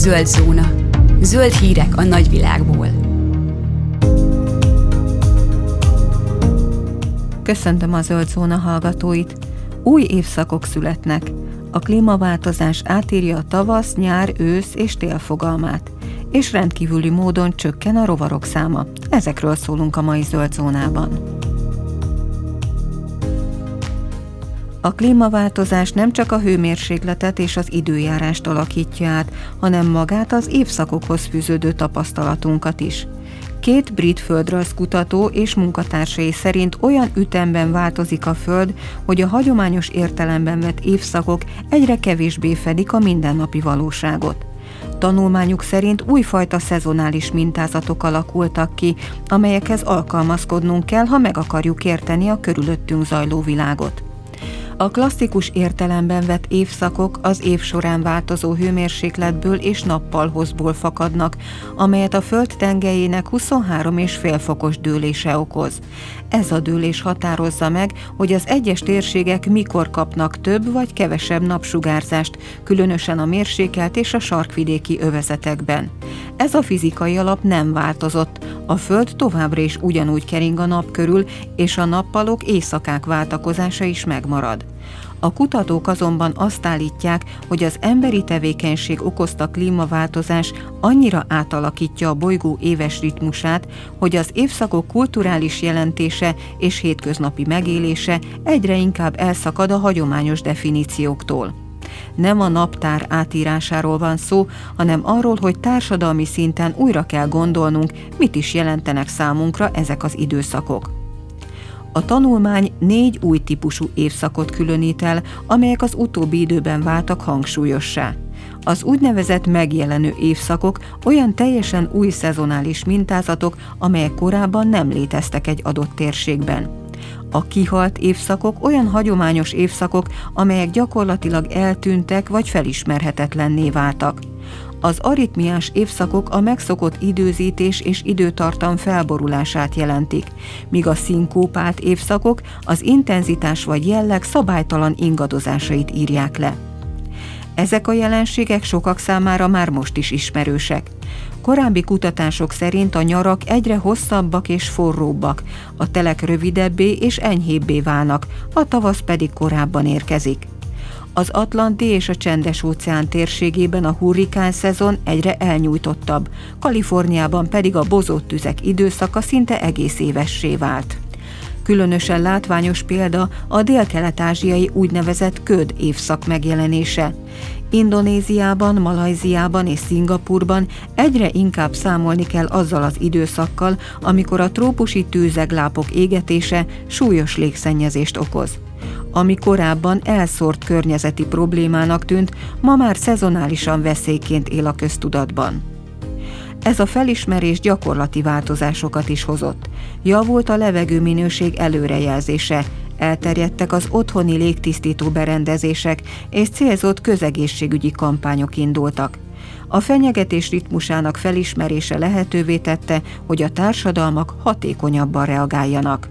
Zöld zóna. Zöld hírek a nagyvilágból. Köszöntöm a Zöld Zóna hallgatóit! Új évszakok születnek. A klímaváltozás átírja a tavasz, nyár, ősz és tél fogalmát, és rendkívüli módon csökken a rovarok száma. Ezekről szólunk a mai Zöld Zónában. A klímaváltozás nem csak a hőmérsékletet és az időjárást alakítja át, hanem magát az évszakokhoz fűződő tapasztalatunkat is. Két brit földrajzkutató és munkatársai szerint olyan ütemben változik a Föld, hogy a hagyományos értelemben vett évszakok egyre kevésbé fedik a mindennapi valóságot. Tanulmányuk szerint újfajta szezonális mintázatok alakultak ki, amelyekhez alkalmazkodnunk kell, ha meg akarjuk érteni a körülöttünk zajló világot. A klasszikus értelemben vett évszakok az év során változó hőmérsékletből és nappalhozból fakadnak, amelyet a Föld tengelyének 23,5 fokos dőlése okoz. Ez a dőlés határozza meg, hogy az egyes térségek mikor kapnak több vagy kevesebb napsugárzást, különösen a mérsékelt és a sarkvidéki övezetekben. Ez a fizikai alap nem változott, a Föld továbbra is ugyanúgy kering a nap körül, és a nappalok éjszakák váltakozása is megmarad. A kutatók azonban azt állítják, hogy az emberi tevékenység okozta klímaváltozás annyira átalakítja a bolygó éves ritmusát, hogy az évszakok kulturális jelentése és hétköznapi megélése egyre inkább elszakad a hagyományos definícióktól. Nem a naptár átírásáról van szó, hanem arról, hogy társadalmi szinten újra kell gondolnunk, mit is jelentenek számunkra ezek az időszakok. A tanulmány 4 új típusú évszakot különít el, amelyek az utóbbi időben váltak hangsúlyossá. Az úgynevezett megjelenő évszakok olyan teljesen új szezonális mintázatok, amelyek korábban nem léteztek egy adott térségben. A kihalt évszakok olyan hagyományos évszakok, amelyek gyakorlatilag eltűntek vagy felismerhetetlenné váltak. Az aritmiás évszakok a megszokott időzítés és időtartam felborulását jelentik, míg a szinkópált évszakok az intenzitás vagy jelleg szabálytalan ingadozásait írják le. Ezek a jelenségek sokak számára már most is ismerősek. Korábbi kutatások szerint a nyarak egyre hosszabbak és forróbbak, a telek rövidebbé és enyhébbé válnak, a tavasz pedig korábban érkezik. Az Atlanti és a Csendes-óceán térségében a hurrikán szezon egyre elnyújtottabb, Kaliforniában pedig a bozott tüzek időszaka szinte egész évessé vált. Különösen látványos példa a délkelet-ázsiai úgynevezett köd évszak megjelenése. Indonéziában, Malajziában és Szingapurban egyre inkább számolni kell azzal az időszakkal, amikor a trópusi tűzeglápok égetése súlyos légszennyezést okoz. Ami korábban elszórt környezeti problémának tűnt, ma már szezonálisan veszélyként él a köztudatban. Ez a felismerés gyakorlati változásokat is hozott. Javult a levegőminőség előrejelzése, elterjedtek az otthoni légtisztító berendezések, és célzott közegészségügyi kampányok indultak. A fenyegetés ritmusának felismerése lehetővé tette, hogy a társadalmak hatékonyabban reagáljanak.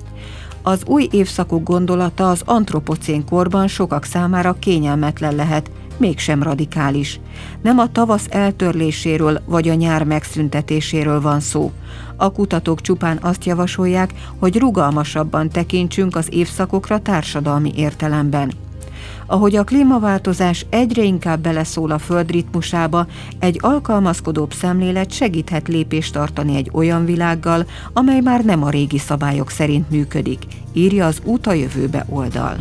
Az új évszakok gondolata az antropocén korban sokak számára kényelmetlen lehet, mégsem radikális. Nem a tavasz eltörléséről vagy a nyár megszüntetéséről van szó. A kutatók csupán azt javasolják, hogy rugalmasabban tekintsünk az évszakokra társadalmi értelemben. Ahogy a klímaváltozás egyre inkább beleszól a Föld ritmusába, egy alkalmazkodóbb szemlélet segíthet lépést tartani egy olyan világgal, amely már nem a régi szabályok szerint működik, írja az Út a jövőbe oldal.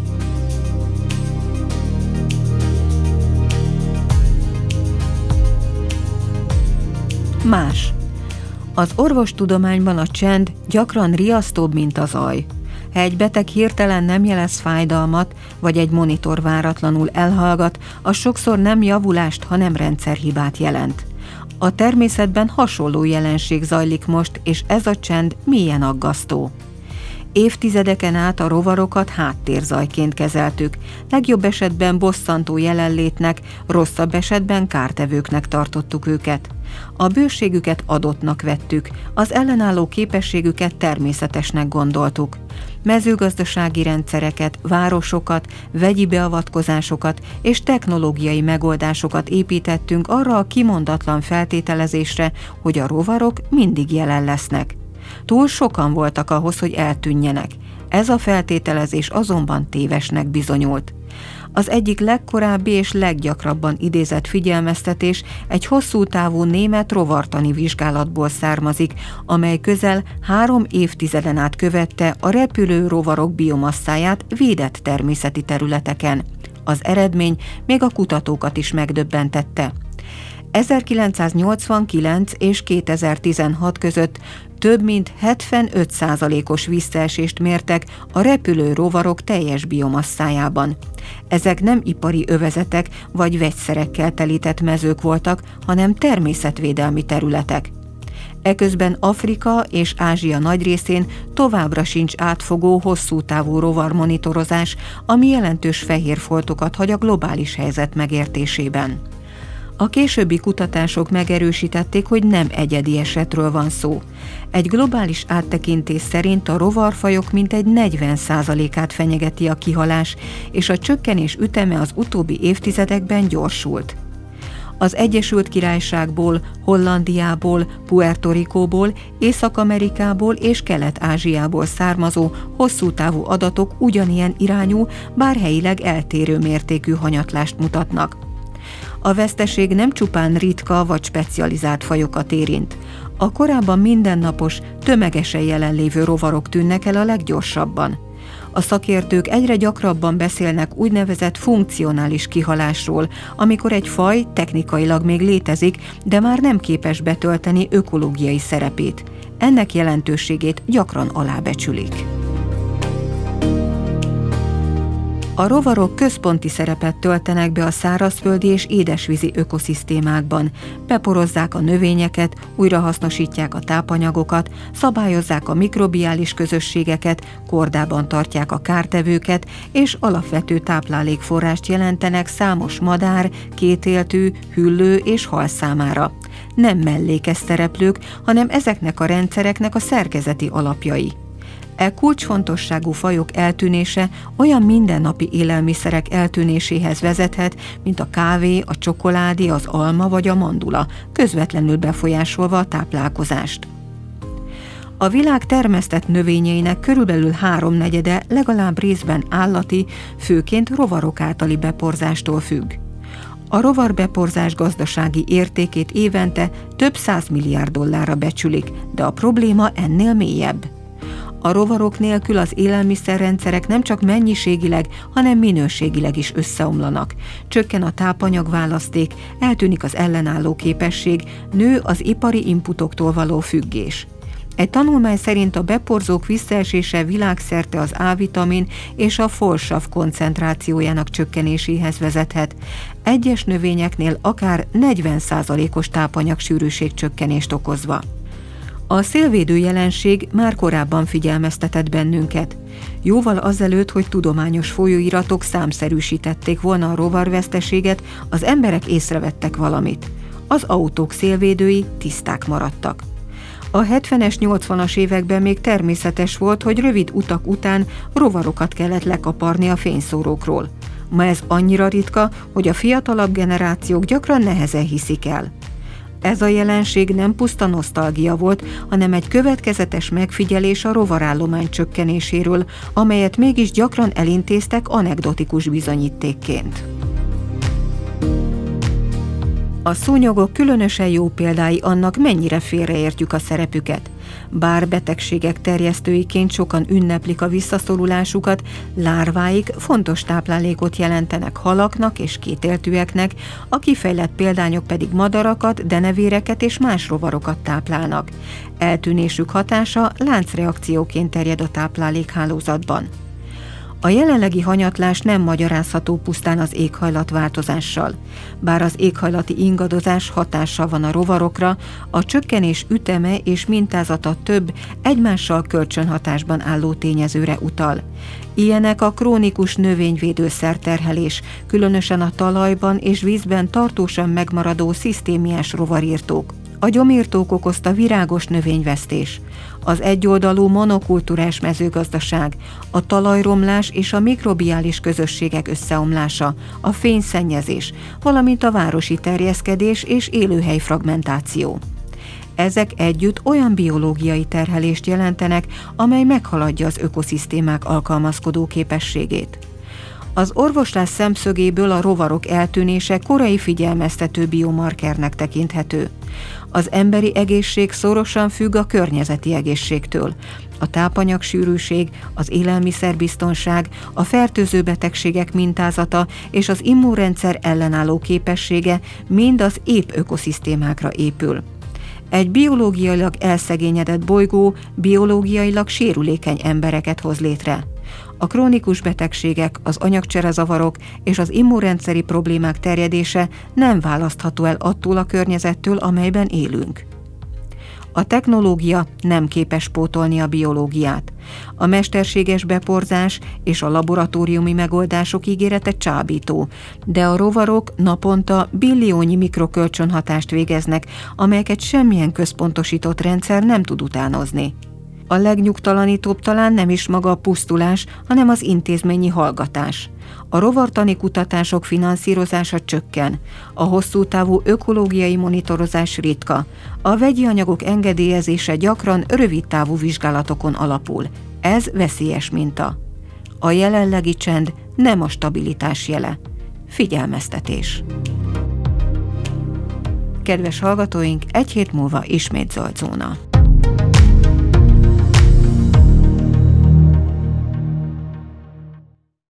Más. Az orvostudományban a csend gyakran riasztóbb, mint a zaj. Ha egy beteg hirtelen nem jelez fájdalmat, vagy egy monitor váratlanul elhallgat, az sokszor nem javulást, hanem rendszerhibát jelent. A természetben hasonló jelenség zajlik most, és ez a csend mélyen aggasztó. Évtizedeken át a rovarokat háttérzajként kezeltük, legjobb esetben bosszantó jelenlétnek, rosszabb esetben kártevőknek tartottuk őket. A bőségüket adottnak vettük, az ellenálló képességüket természetesnek gondoltuk. Mezőgazdasági rendszereket, városokat, vegyi beavatkozásokat és technológiai megoldásokat építettünk arra a kimondatlan feltételezésre, hogy a rovarok mindig jelen lesznek. Túl sokan voltak ahhoz, hogy eltűnjenek. Ez a feltételezés azonban tévesnek bizonyult. Az egyik legkorábbi és leggyakrabban idézett figyelmeztetés egy hosszú távú német rovartani vizsgálatból származik, amely közel 3 évtizeden át követte a repülő rovarok biomasszáját védett természeti területeken. Az eredmény még a kutatókat is megdöbbentette. 1989 és 2016 között több mint 75%-os visszaesést mértek a repülő rovarok teljes biomasszájában. Ezek nem ipari övezetek vagy vegyszerekkel telített mezők voltak, hanem természetvédelmi területek. Eközben Afrika és Ázsia nagy részén továbbra sincs átfogó, hosszú távú rovarmonitorozás, ami jelentős fehér foltokat hagy a globális helyzet megértésében. A későbbi kutatások megerősítették, hogy nem egyedi esetről van szó. Egy globális áttekintés szerint a rovarfajok mintegy 40%-át fenyegeti a kihalás, és a csökkenés üteme az utóbbi évtizedekben gyorsult. Az Egyesült Királyságból, Hollandiából, Puerto Ricóból, Észak-Amerikából és Kelet-Ázsiából származó hosszú távú adatok ugyanilyen irányú, bár helyileg eltérő mértékű hanyatlást mutatnak. A veszteség nem csupán ritka vagy specializált fajokat érint. A korábban mindennapos, tömegesen jelenlévő rovarok tűnnek el a leggyorsabban. A szakértők egyre gyakrabban beszélnek úgynevezett funkcionális kihalásról, amikor egy faj technikailag még létezik, de már nem képes betölteni ökológiai szerepét. Ennek jelentőségét gyakran alábecsülik. A rovarok központi szerepet töltenek be a szárazföldi és édesvízi ökoszisztémákban, beporozzák a növényeket, újrahasznosítják a tápanyagokat, szabályozzák a mikrobiális közösségeket, kordában tartják a kártevőket, és alapvető táplálékforrást jelentenek számos madár, kétéltű, hüllő és hal számára. Nem mellékes szereplők, hanem ezeknek a rendszereknek a szerkezeti alapjai. E kulcsfontosságú fajok eltűnése olyan mindennapi élelmiszerek eltűnéséhez vezethet, mint a kávé, a csokoládé, az alma vagy a mandula, közvetlenül befolyásolva a táplálkozást. A világ termesztett növényeinek körülbelül 3/4 legalább részben állati, főként rovarok általi beporzástól függ. A rovarbeporzás gazdasági értékét évente több 100 milliárd dollárra becsülik, de a probléma ennél mélyebb. A rovarok nélkül az élelmiszerrendszerek nem csak mennyiségileg, hanem minőségileg is összeomlanak. Csökken a tápanyagválaszték, eltűnik az ellenálló képesség, nő az ipari inputoktól való függés. Egy tanulmány szerint a beporzók visszaesése világszerte az A-vitamin és a folsav koncentrációjának csökkenéséhez vezethet. Egyes növényeknél akár 40%-os tápanyagsűrűség csökkenést okozva. A szélvédő jelenség már korábban figyelmeztetett bennünket. Jóval azelőtt, hogy tudományos folyóiratok számszerűsítették volna a rovarveszteséget, az emberek észrevettek valamit. Az autók szélvédői tiszták maradtak. A 70-es, 80-as években még természetes volt, hogy rövid utak után rovarokat kellett lekaparni a fényszórókról. Ma ez annyira ritka, hogy a fiatalabb generációk gyakran nehezen hiszik el. Ez a jelenség nem puszta nosztalgia volt, hanem egy következetes megfigyelés a rovarállomány csökkenéséről, amelyet mégis gyakran elintéztek anekdotikus bizonyítékként. A szúnyogok különösen jó példái annak, mennyire félreértjük a szerepüket. Bár betegségek terjesztőiként sokan ünneplik a visszaszorulásukat, lárváik fontos táplálékot jelentenek halaknak és kétéltűeknek, a kifejlett példányok pedig madarakat, denevéreket és más rovarokat táplálnak. Eltűnésük hatása láncreakcióként terjed a táplálékhálózatban. A jelenlegi hanyatlás nem magyarázható pusztán az éghajlatváltozással. Bár az éghajlati ingadozás hatással van a rovarokra, a csökkenés üteme és mintázata több, egymással kölcsönhatásban álló tényezőre utal. Ilyenek a krónikus növényvédőszerterhelés, különösen a talajban és vízben tartósan megmaradó szisztémiás rovarírtók. A gyomírtók okozta virágos növényvesztés, az egyoldalú monokultúrás mezőgazdaság, a talajromlás és a mikrobiális közösségek összeomlása, a fényszennyezés, valamint a városi terjeszkedés és élőhelyfragmentáció. Ezek együtt olyan biológiai terhelést jelentenek, amely meghaladja az ökoszisztémák alkalmazkodó képességét. Az orvoslás szemszögéből a rovarok eltűnése korai figyelmeztető biomarkernek tekinthető. Az emberi egészség szorosan függ a környezeti egészségtől. A tápanyagsűrűség, az élelmiszerbiztonság, a fertőző betegségek mintázata és az immunrendszer ellenálló képessége mind az épp ökoszisztémákra épül. Egy biológiailag elszegényedett bolygó biológiailag sérülékeny embereket hoz létre. A krónikus betegségek, az anyagcserezavarok és az immunrendszeri problémák terjedése nem választható el attól a környezettől, amelyben élünk. A technológia nem képes pótolni a biológiát. A mesterséges beporzás és a laboratóriumi megoldások ígérete csábító, de a rovarok naponta billiónyi mikrokölcsönhatást végeznek, amelyeket semmilyen központosított rendszer nem tud utánozni. A legnyugtalanítóbb talán nem is maga a pusztulás, hanem az intézményi hallgatás. A rovartani kutatások finanszírozása csökken, a hosszútávú ökológiai monitorozás ritka, a vegyi anyagok engedélyezése gyakran rövidtávú vizsgálatokon alapul. Ez veszélyes minta. A jelenlegi csend nem a stabilitás jele. Figyelmeztetés. Kedves hallgatóink, egy hét múlva ismét zöld zóna.